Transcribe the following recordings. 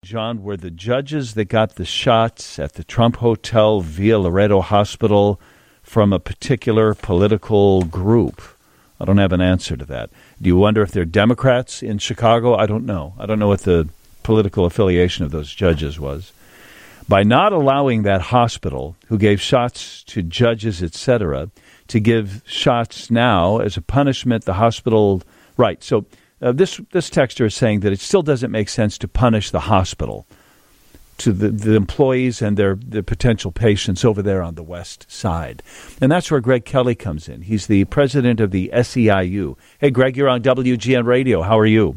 John, were the judges that got the shots at the Trump Hotel via Loretto Hospital from a particular political group? I don't have an answer to that. Do you wonder if they're Democrats in Chicago? I don't know. I don't know what the political affiliation of those judges was. By not allowing that hospital, who gave shots to judges, etc., to give shots now as a punishment, the hospital... Right, so this texter is saying that it still doesn't make sense to punish the hospital, to the employees and their potential patients over there on the west side. And that's where Greg Kelly comes in. He's the president of the SEIU. Hey, Greg, you're on WGN Radio. How are you?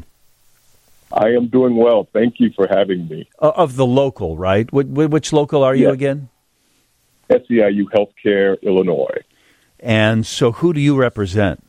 I am doing well. Thank you for having me. Of the local, right? Which local are you again? SEIU Healthcare, Illinois. And so who do you represent?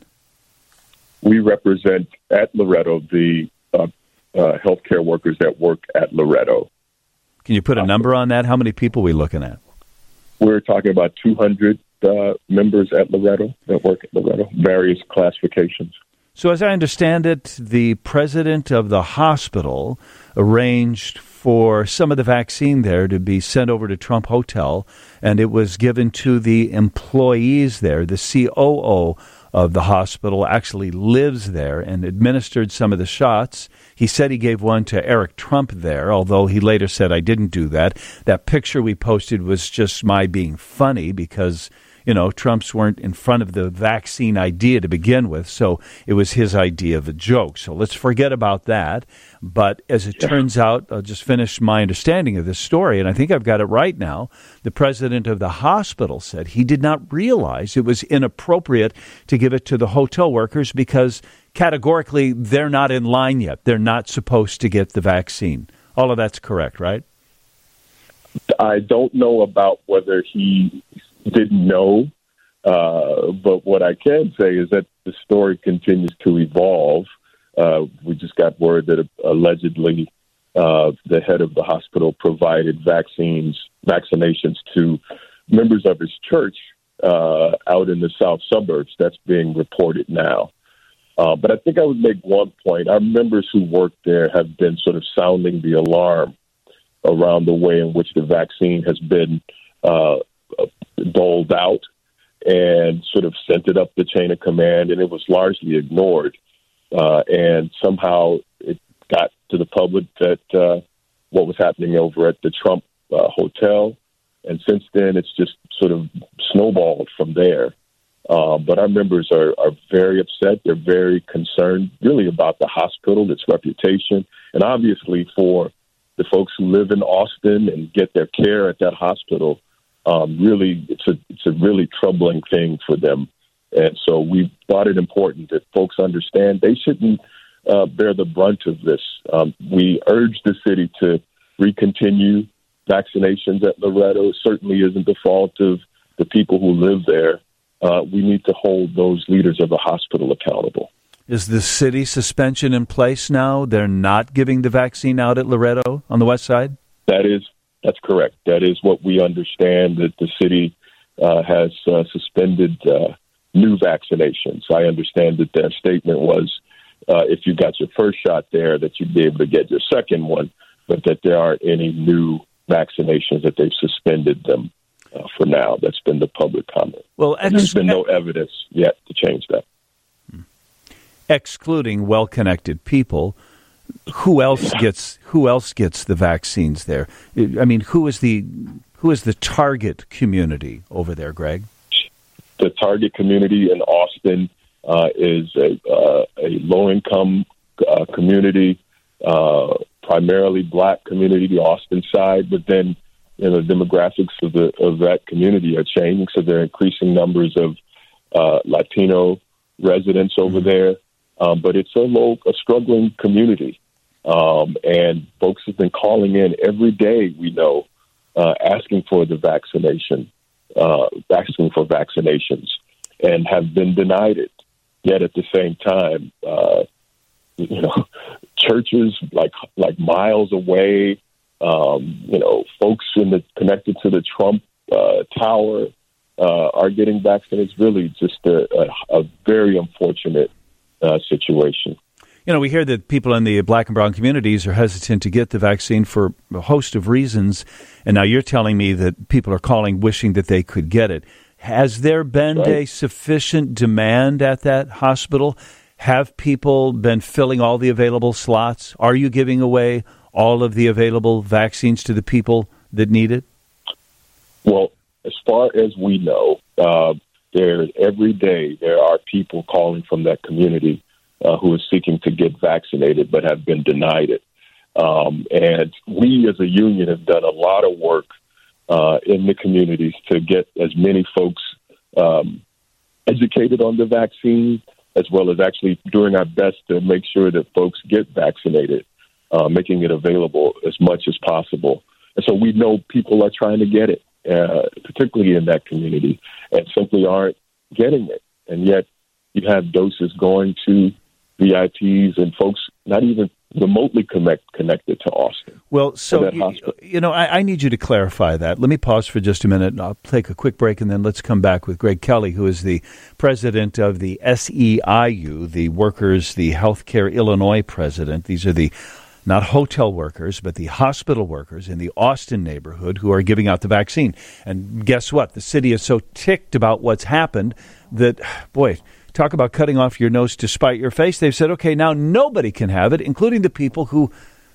We represent at Loretto the healthcare workers that work at Loretto. Can you put a number on that? How many people are we looking at? We're talking about 200 members at Loretto that work at Loretto, various classifications. So as I understand it, the president of the hospital arranged for some of the vaccine there to be sent over to Trump Hotel, and it was given to the employees there. The COO of the hospital actually lives there and administered some of the shots. He said he gave one to Eric Trump there, although he later said, I didn't do that. That picture we posted was just my being funny because, you know, Trump's weren't in front of the vaccine idea to begin with, so it was his idea of a joke. So let's forget about that. But as it turns out, I'll just finish my understanding of this story, and I think I've got it right now. The president of the hospital said he did not realize it was inappropriate to give it to the hotel workers because categorically they're not in line yet. They're not supposed to get the vaccine. All of that's correct, right? I don't know about whether he didn't know, but what I can say is that the story continues to evolve. We just got word that allegedly the head of the hospital provided vaccinations to members of his church out in the south suburbs. That's being reported now. But I think I would make one point. Our members who work there have been sort of sounding the alarm around the way in which the vaccine has been doled out and sort of sent it up the chain of command, and it was largely ignored. And somehow it got to the public that what was happening over at the Trump Hotel, and since then it's just sort of snowballed from there. But our members are very upset. They're very concerned, really, about the hospital, its reputation, and obviously for the folks who live in Austin and get their care at that hospital. Really, it's a really troubling thing for them. And so we thought it important that folks understand they shouldn't bear the brunt of this. We urge the city to recontinue vaccinations at Loretto. It certainly isn't the fault of the people who live there. We need to hold those leaders of the hospital accountable. Is the city suspension in place now? They're not giving the vaccine out at Loretto on the west side? That's correct. That is what we understand, that the city has suspended new vaccinations. I understand that their statement was if you got your first shot there, that you'd be able to get your second one, but that there aren't any new vaccinations, that they've suspended them for now. That's been the public comment. Well, there's been no evidence yet to change that. Excluding well-connected people, who else gets the vaccines there? I mean, who is the target community over there, Greg? The target community in Austin is a low-income community, primarily black community, the Austin side. But then, you know, the demographics of that community are changing, so there are increasing numbers of Latino residents over there. But it's a struggling community, and folks have been calling in every day. We know, asking for the vaccination. Asking for vaccinations, and have been denied it. Yet at the same time, churches like miles away, folks connected to the Trump Tower are getting vaccinated. It's really just a very unfortunate situation. We hear that people in the black and brown communities are hesitant to get the vaccine for a host of reasons, and now you're telling me that people are calling wishing that they could get it. Has there been a sufficient demand at that hospital? Have people been filling all the available slots? Are you giving away all of the available vaccines to the people that need it? Well, as far as we know, every day there are people calling from that community who are seeking to get vaccinated but have been denied it. And we as a union have done a lot of work in the communities to get as many folks educated on the vaccine, as well as actually doing our best to make sure that folks get vaccinated, making it available as much as possible. And so we know people are trying to get it, particularly in that community, and simply aren't getting it. And yet you have doses going to VIPs and folks not even remotely connected to Austin. Well, so, I need you to clarify that. Let me pause for just a minute. I'll take a quick break, and then let's come back with Greg Kelly, who is the president of the SEIU, the Healthcare Illinois president. These are the not hotel workers, but the hospital workers in the Austin neighborhood who are giving out the vaccine. And guess what? The city is so ticked about what's happened that, boy, talk about cutting off your nose to spite your face. They've said, okay, now nobody can have it, including the people who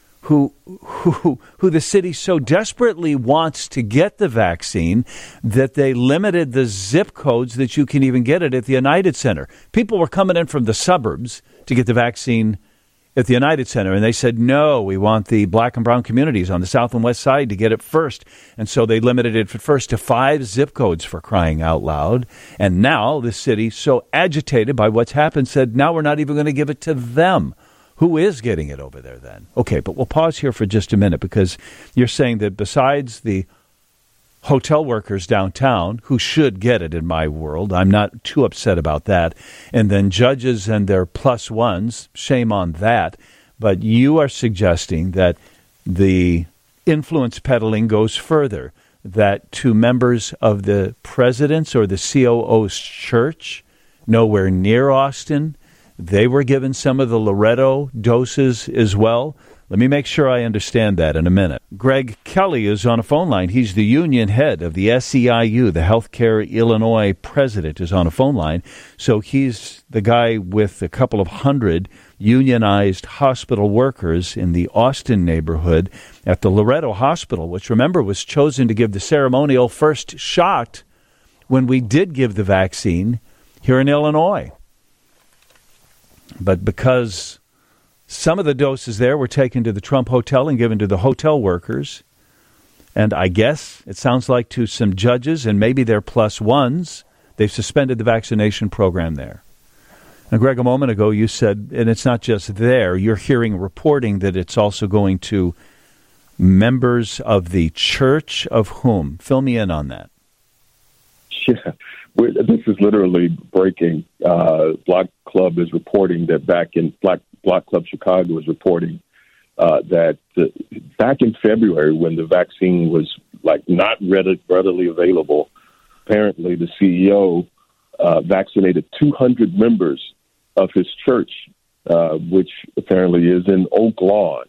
the city so desperately wants to get the vaccine that they limited the zip codes that you can even get it at the United Center. People were coming in from the suburbs to get the vaccine at the United Center, and they said, no, we want the black and brown communities on the south and west side to get it first. And so they limited it at first to 5 zip codes, for crying out loud. And now the city, so agitated by what's happened, said, now we're not even going to give it to them. Who is getting it over there then? Okay, but we'll pause here for just a minute, because you're saying that besides the hotel workers downtown, who should get it in my world, I'm not too upset about that, and then judges and their plus ones, shame on that, but you are suggesting that the influence peddling goes further, that to members of the president's or the COO's church, nowhere near Austin, they were given some of the Loretto doses as well. Let me make sure I understand that in a minute. Greg Kelly is on a phone line. He's the union head of the SEIU, the Healthcare Illinois president, is on a phone line. So he's the guy with a couple of hundred unionized hospital workers in the Austin neighborhood at the Loretto Hospital, which, remember, was chosen to give the ceremonial first shot when we did give the vaccine here in Illinois. But because some of the doses there were taken to the Trump Hotel and given to the hotel workers, and I guess it sounds like to some judges and maybe their plus ones, they've suspended the vaccination program there. And Greg, a moment ago you said, and it's not just there, you're hearing reporting that it's also going to members of the church of whom? Fill me in on that. Yeah, this is literally breaking. Block Club is reporting that Block Club Chicago is reporting that back in February, when the vaccine was not readily available, apparently the CEO vaccinated 200 members of his church, which apparently is in Oak Lawn.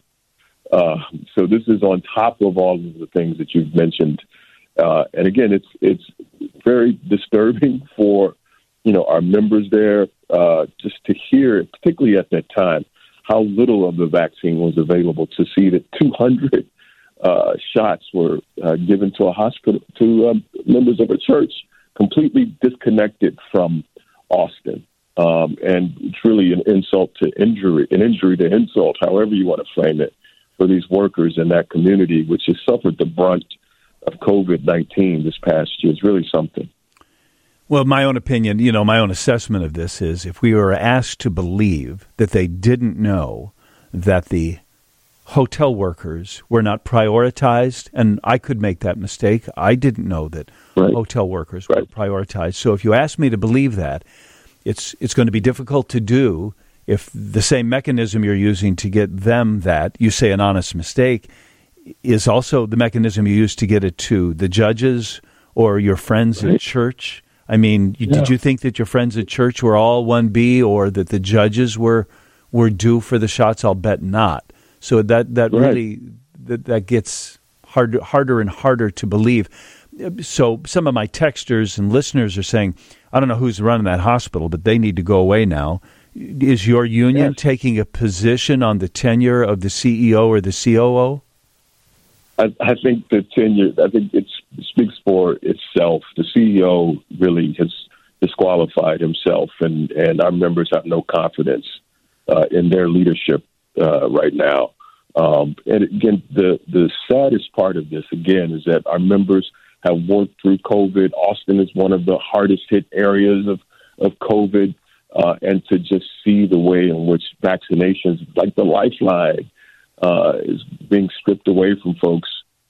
So this is on top of all of the things that you've mentioned. And again, it's very disturbing for our members there, just to hear, particularly at that time, how little of the vaccine was available, to see that 200 shots were given to a hospital, to members of a church, completely disconnected from Austin. And it's really an insult to injury, an injury to insult, however you want to frame it, for these workers in that community, which has suffered the brunt of COVID-19 this past year. Is really something. Well, my own opinion, my own assessment of this is, if we were asked to believe that they didn't know that the hotel workers were not prioritized, and I could make that mistake. I didn't know that hotel workers were prioritized. So if you ask me to believe that, it's going to be difficult to do if the same mechanism you're using to get them that, you say an honest mistake, is also the mechanism you use to get it to the judges or your friends at church. I mean, did you think that your friends at church were all 1B, or that the judges were were due for the shots? I'll bet not. So that really that gets harder and harder to believe. So some of my texters and listeners are saying, I don't know who's running that hospital, but they need to go away now. Is your union taking a position on the tenure of the CEO or the COO? I think the tenure, it speaks for itself. The CEO really has disqualified himself, and our members have no confidence in their leadership right now. And again, the saddest part of this, again, is that our members have worked through COVID. Austin is one of the hardest hit areas of COVID. And to just see the way in which vaccinations, like the lifeline, is being stripped away from folks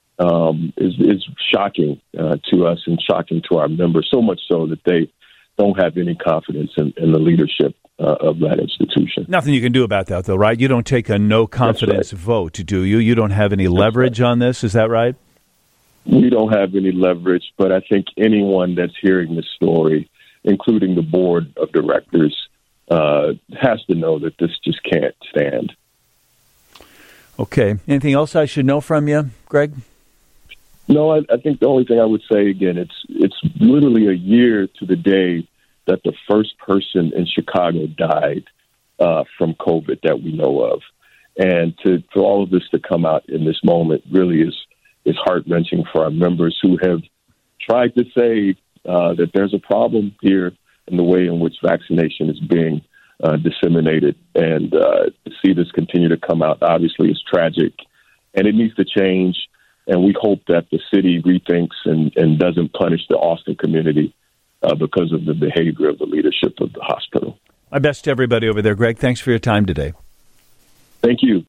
is shocking to us and shocking to our members, so much so that they don't have any confidence in the leadership of that institution. Nothing you can do about that, though, right? You don't take a no-confidence vote, do you? You don't have any leverage on this, is that right? We don't have any leverage, but I think anyone that's hearing this story, including the board of directors, has to know that this just can't stand. Okay. Anything else I should know from you, Greg? No, I think the only thing I would say, again, it's literally a year to the day that the first person in Chicago died from COVID that we know of. And for all of this to come out in this moment really is heart-wrenching for our members who have tried to say that there's a problem here in the way in which vaccination is being disseminated. And to see this continue to come out, obviously, is tragic. And it needs to change. And we hope that the city rethinks and doesn't punish the Austin community because of the behavior of the leadership of the hospital. My best to everybody over there, Greg. Thanks for your time today. Thank you.